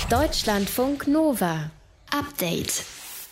Deutschlandfunk Nova. Update.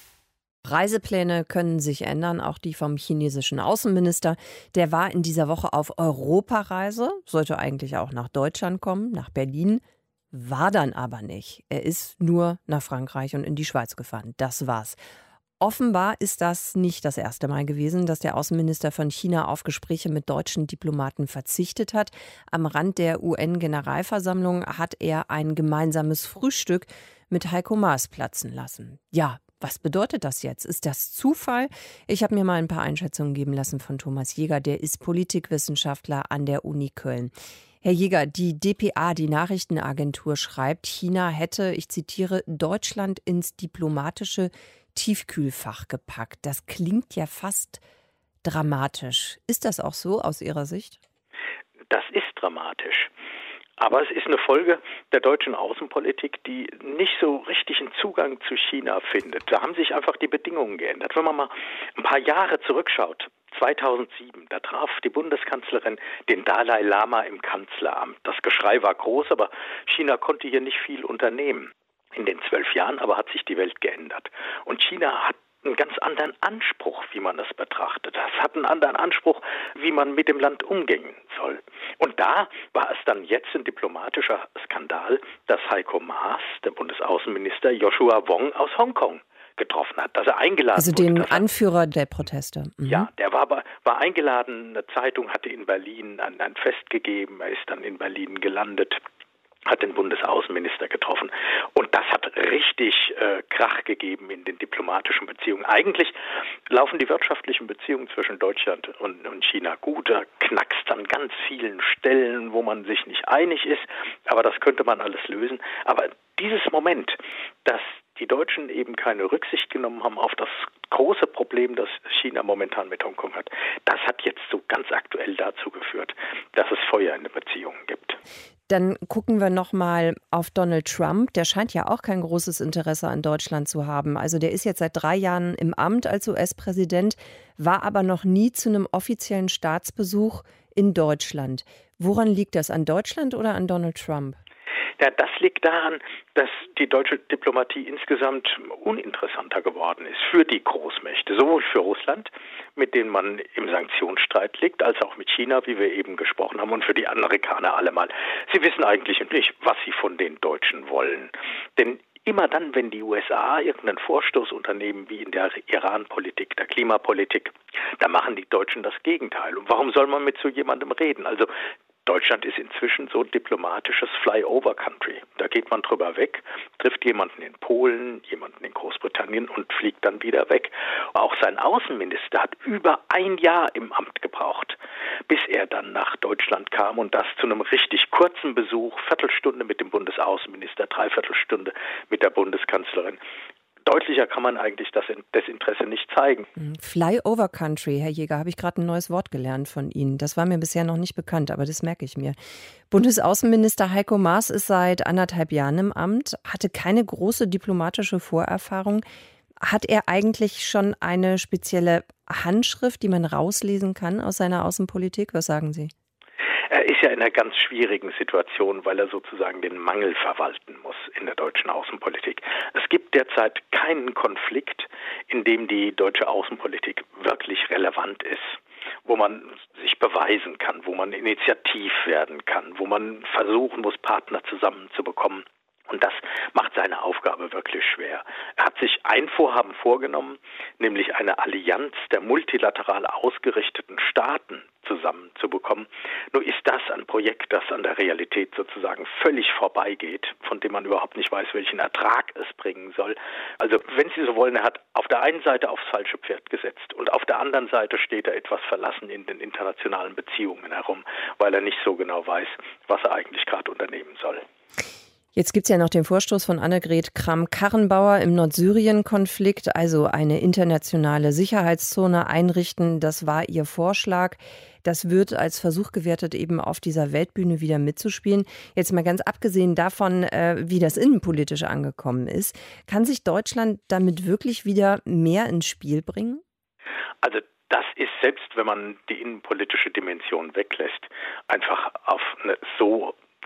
Reisepläne können sich ändern, auch die vom chinesischen Außenminister. Der war in dieser Woche auf Europareise, sollte eigentlich auch nach Deutschland kommen, nach Berlin, war dann aber nicht. Er ist nur nach Frankreich und in die Schweiz gefahren. Das war's. Offenbar ist das nicht das erste Mal gewesen, dass der Außenminister von China auf Gespräche mit deutschen Diplomaten verzichtet hat. Am Rand der UN-Generalversammlung hat er ein gemeinsames Frühstück mit Heiko Maas platzen lassen. Ja, was bedeutet das jetzt? Ist das Zufall? Ich habe mir mal ein paar Einschätzungen geben lassen von Thomas Jäger, der ist Politikwissenschaftler an der Uni Köln. Herr Jäger, die dpa, die Nachrichtenagentur, schreibt, China hätte, ich zitiere, Deutschland ins diplomatische Tiefkühlfach gepackt. Das klingt ja fast dramatisch. Ist das auch so aus Ihrer Sicht? Das ist dramatisch. Aber es ist eine Folge der deutschen Außenpolitik, die nicht so richtig einen Zugang zu China findet. Da haben sich einfach die Bedingungen geändert. Wenn man mal ein paar Jahre zurückschaut, 2007, da traf die Bundeskanzlerin den Dalai Lama im Kanzleramt. Das Geschrei war groß, aber China konnte hier nicht viel unternehmen. In den 12 Jahren aber hat sich die Welt geändert. Und China hat einen ganz anderen Anspruch, wie man das betrachtet. Es hat einen anderen Anspruch, wie man mit dem Land umgehen soll. Und da war es dann jetzt ein diplomatischer Skandal, dass Heiko Maas, der Bundesaußenminister, Joshua Wong aus Hongkong getroffen hat, dass er eingeladen wurde. Also den Anführer der Proteste. Ja, der war eingeladen, eine Zeitung hatte in Berlin ein Fest gegeben, er ist dann in Berlin gelandet, hat den Bundesaußenminister getroffen. Und das hat richtig Krach gegeben in den diplomatischen Beziehungen. Eigentlich laufen die wirtschaftlichen Beziehungen zwischen Deutschland und China gut. Da knackst an ganz vielen Stellen, wo man sich nicht einig ist. Aber das könnte man alles lösen. Aber dieses Moment, dass die Deutschen eben keine Rücksicht genommen haben auf das große Problem, das China momentan mit Hongkong hat, das hat jetzt so ganz aktuell dazu geführt, dass es Feuer in den Beziehungen gibt. Dann gucken wir noch mal auf Donald Trump. Der scheint ja auch kein großes Interesse an Deutschland zu haben. Also der ist jetzt seit 3 Jahren im Amt als US-Präsident, war aber noch nie zu einem offiziellen Staatsbesuch in Deutschland. Woran liegt das? An Deutschland oder an Donald Trump? Ja, das liegt daran, dass die deutsche Diplomatie insgesamt uninteressanter geworden ist für die Großmächte, sowohl für Russland, mit denen man im Sanktionsstreit liegt, als auch mit China, wie wir eben gesprochen haben, und für die Amerikaner allemal. Sie wissen eigentlich nicht, was sie von den Deutschen wollen. Denn immer dann, wenn die USA irgendeinen Vorstoß unternehmen, wie in der Iran-Politik, der Klimapolitik, da machen die Deutschen das Gegenteil. Und warum soll man mit so jemandem reden? Also Deutschland ist inzwischen so ein diplomatisches Flyover-Country. Da geht man drüber weg, trifft jemanden in Polen, jemanden in Großbritannien und fliegt dann wieder weg. Auch sein Außenminister hat über 1 Jahr im Amt gebraucht, bis er dann nach Deutschland kam und das zu einem richtig kurzen Besuch, Viertelstunde mit dem Bundesaußenminister, 3/4 Stunde mit der Bundeskanzlerin. Deutlicher kann man eigentlich das Desinteresse nicht zeigen. Flyover Country, Herr Jäger, habe ich gerade ein neues Wort gelernt von Ihnen. Das war mir bisher noch nicht bekannt, aber das merke ich mir. Bundesaußenminister Heiko Maas ist seit 1,5 Jahren im Amt, hatte keine große diplomatische Vorerfahrung. Hat er eigentlich schon eine spezielle Handschrift, die man rauslesen kann aus seiner Außenpolitik? Was sagen Sie? Er ist ja in einer ganz schwierigen Situation, weil er sozusagen den Mangel verwalten muss in der deutschen Außenpolitik. Es gibt derzeit keinen Konflikt, in dem die deutsche Außenpolitik wirklich relevant ist, wo man sich beweisen kann, wo man initiativ werden kann, wo man versuchen muss, Partner zusammenzubekommen. Und das macht seine Aufgabe wirklich schwer. Er hat sich ein Vorhaben vorgenommen, nämlich eine Allianz der multilateral ausgerichteten Staaten zusammenzubekommen. Nur ist das ein Projekt, das an der Realität sozusagen völlig vorbeigeht, von dem man überhaupt nicht weiß, welchen Ertrag es bringen soll. Also wenn Sie so wollen, er hat auf der einen Seite aufs falsche Pferd gesetzt und auf der anderen Seite steht er etwas verlassen in den internationalen Beziehungen herum, weil er nicht so genau weiß, was er eigentlich gerade unternehmen soll. Jetzt gibt es ja noch den Vorstoß von Annegret Kramp-Karrenbauer im Nordsyrien-Konflikt, also eine internationale Sicherheitszone einrichten. Das war ihr Vorschlag. Das wird als Versuch gewertet, eben auf dieser Weltbühne wieder mitzuspielen. Jetzt mal ganz abgesehen davon, wie das innenpolitisch angekommen ist, kann sich Deutschland damit wirklich wieder mehr ins Spiel bringen? Also das ist, selbst wenn man die innenpolitische Dimension weglässt, einfach auf eine so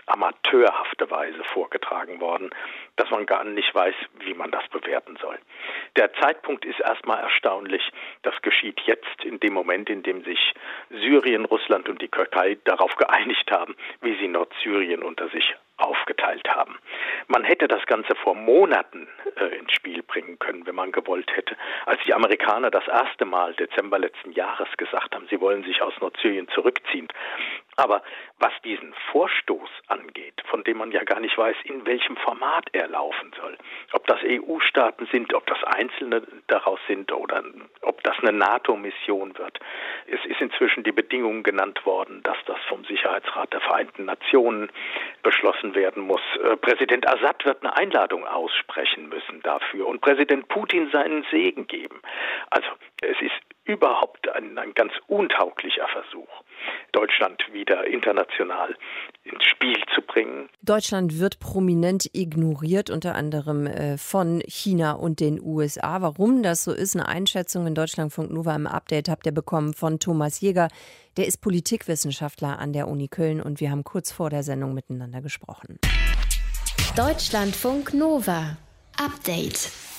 amateurhafte Weise vorgetragen worden, dass man gar nicht weiß, wie man das bewerten soll. Der Zeitpunkt ist erstmal erstaunlich. Das geschieht jetzt in dem Moment, in dem sich Syrien, Russland und die Türkei darauf geeinigt haben, wie sie Nordsyrien unter sich aufgeteilt haben. Man hätte das Ganze vor Monaten ins Spiel bringen können, wenn man gewollt hätte. Als die Amerikaner das erste Mal Dezember letzten Jahres gesagt haben, sie wollen sich aus Nordsyrien zurückziehen. Aber was diesen Vorstoß angeht, von dem man ja gar nicht weiß, in welchem Format er laufen soll, ob das EU-Staaten sind, ob das Einzelne daraus sind oder ob das eine NATO-Mission wird. Es ist inzwischen die Bedingung genannt worden, dass das vom Sicherheitsrat der Vereinten Nationen beschlossen werden muss. Präsident Assad wird eine Einladung aussprechen müssen dafür und Präsident Putin seinen Segen geben. Also es ist überhaupt ein ganz untauglicher Versuch, Deutschland wieder international ins Spiel zu bringen. Deutschland wird prominent ignoriert, unter anderem von China und den USA. Warum das so ist, eine Einschätzung in Deutschlandfunk Nova im Update habt ihr bekommen von Thomas Jäger. Der ist Politikwissenschaftler an der Uni Köln und wir haben kurz vor der Sendung miteinander gesprochen. Deutschlandfunk Nova Update.